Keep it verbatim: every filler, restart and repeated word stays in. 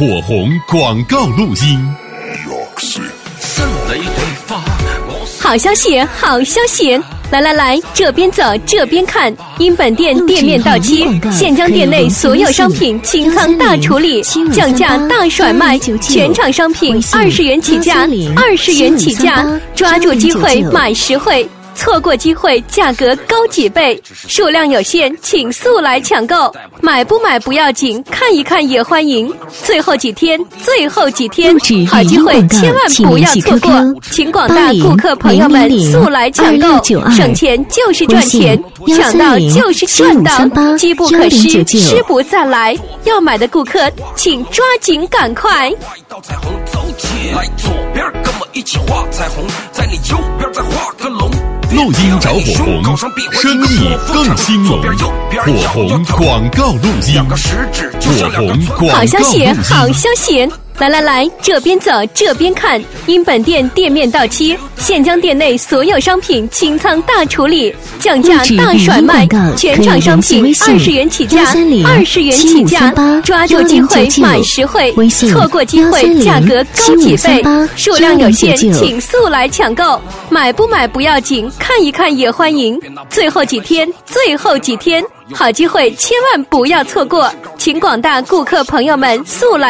火红广告录音。 好消息，好消息！来来来，这边走，这边看。因本店店面到期，现将店内所有商品清仓大处理，降价大甩卖，全场商品二十元起价，二十元起价，抓住机会买实惠。错过机会，价格高几倍，数量有限，请速来抢购。买不买不要紧，看一看也欢迎。最后几天，最后几天，好机会千万不要错过，请广大顾客朋友们速来抢购，省钱就是赚钱，抢到就是赚到，机不可失，失不再来。要买的顾客，请抓紧赶快。 来左边跟我一起画彩虹，在你右边再画个龙。 录音找火红，生意更兴隆。火红广告录音，火红广告录音。 好消息，好消息！来来来，这边走，这边看。因本店店面到期，现将店内所有商品清仓大处理，降价大甩卖，全场商品二十元起价，二十元起价，抓住机会买实惠，错过机会价格高几倍，数量有限，请速来抢购。买不买不要紧，看一看也欢迎。最后几天，最后几天，好机会千万不要错过，请广大顾客朋友们速来。